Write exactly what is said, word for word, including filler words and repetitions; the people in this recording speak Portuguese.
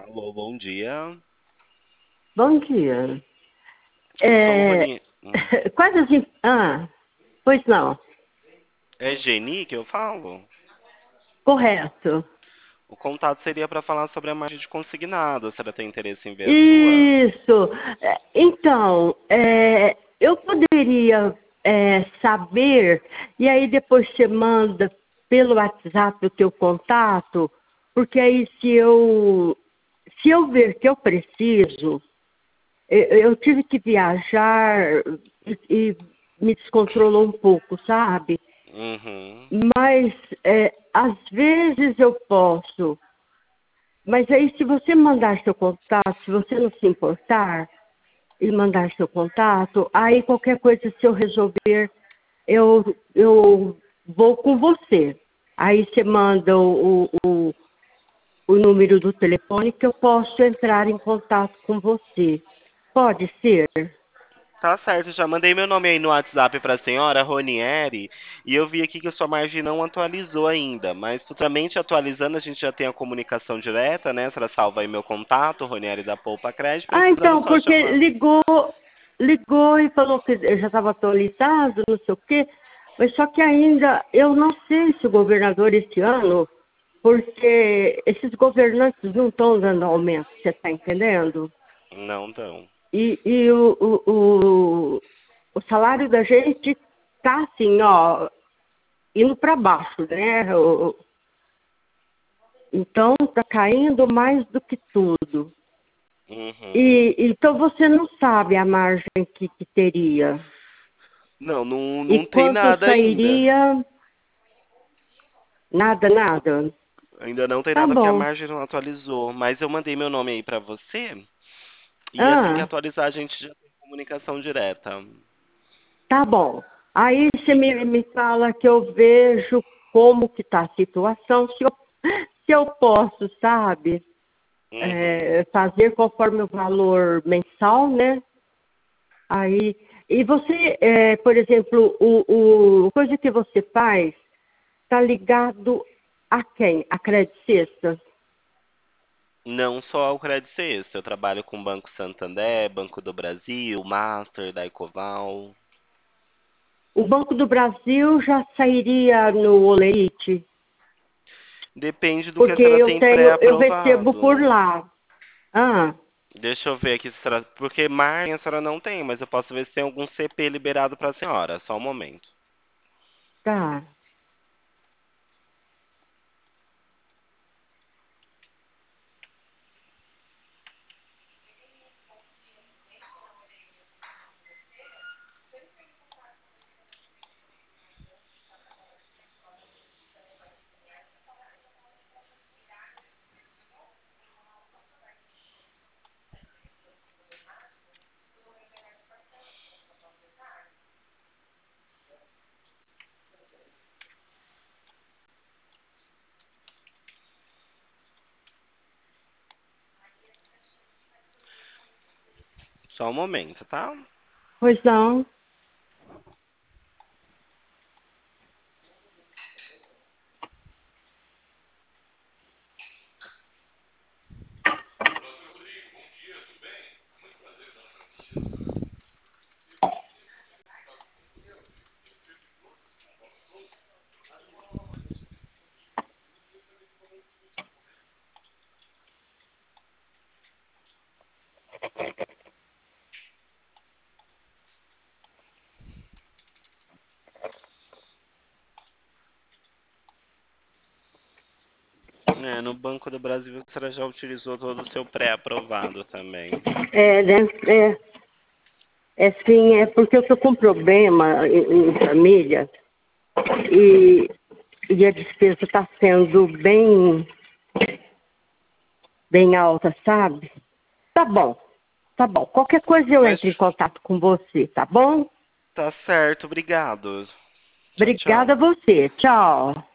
Alô, bom dia. Bom dia. Eu sou o É, Rony. Hum. quais as... in- Ah, pois não. É Geni que eu falo? Correto. O contato seria para falar sobre a margem de consignado. A senhora tem interesse em ver a sua? Isso. É, Então, é, eu poderia é, saber, e aí depois você manda pelo WhatsApp o teu contato, porque aí se eu, se eu ver que eu preciso, eu, eu tive que viajar e, e me descontrolou um pouco, sabe? Uhum. Mas é, às vezes eu posso. Mas aí se você mandar seu contato, se você não se importar e mandar seu contato, aí qualquer coisa se eu resolver, eu, eu vou com você. Aí você manda o, o, o número do telefone que eu posso entrar em contato com você. Pode ser? Tá certo, já mandei meu nome aí no WhatsApp para a senhora, Ronieri, e eu vi aqui que a sua margem não atualizou ainda, mas futuramente atualizando a gente já tem a comunicação direta, né? A senhora salva aí meu contato, Ronieri da Poupa Crédito, Ah, precisando então, só porque chamar. ligou, ligou e falou que já estava atualizado, não sei o quê, mas só que ainda eu não sei se o governador esse ano, porque esses governantes não estão dando aumento, você está entendendo? Não, não. E, e o, o, o, o salário da gente está assim, ó, indo para baixo, né? O- então está caindo mais do que tudo. Uhum. E, então você não sabe a margem que, que teria. Não, não, E não tem quanto nada ainda. sairia? Nada, nada. Ainda não tem Tá nada porque a bom. margem não atualizou. Mas eu mandei meu nome aí pra você. E assim que Ah, atualizar, a gente já tem comunicação direta. tá bom. Aí você me, me fala que eu vejo como que tá a situação, se eu, se eu posso, sabe, Uhum. é, fazer conforme o valor mensal, né? Aí, e você, é, por exemplo, o, o coisa que você faz está ligado a quem? A Credit Sexta? Não só ao Credit Suisse. Eu trabalho com o Banco Santander, Banco do Brasil, Master, da Ecoval. O Banco do Brasil já sairia no Olerite, Depende do que a porque senhora eu tem tenho, eu recebo por pré-aprovado. lá. Ah, Deixa eu ver aqui se a senhora... Porque margem a senhora não tem, mas eu posso ver se tem algum C P liberado pra senhora. Só um momento. tá. Só um momento, tá? Pois não. É, no Banco do Brasil a senhora já utilizou todo o seu pré-aprovado também. É, né? É, é sim, é porque eu tô com um problema em, em família e, e a despesa está sendo bem, bem alta, sabe? Tá bom, tá bom. Qualquer coisa eu Mas entro em contato com você, tá bom? tá certo, obrigado. Tchau, Obrigada a tchau. você. Tchau.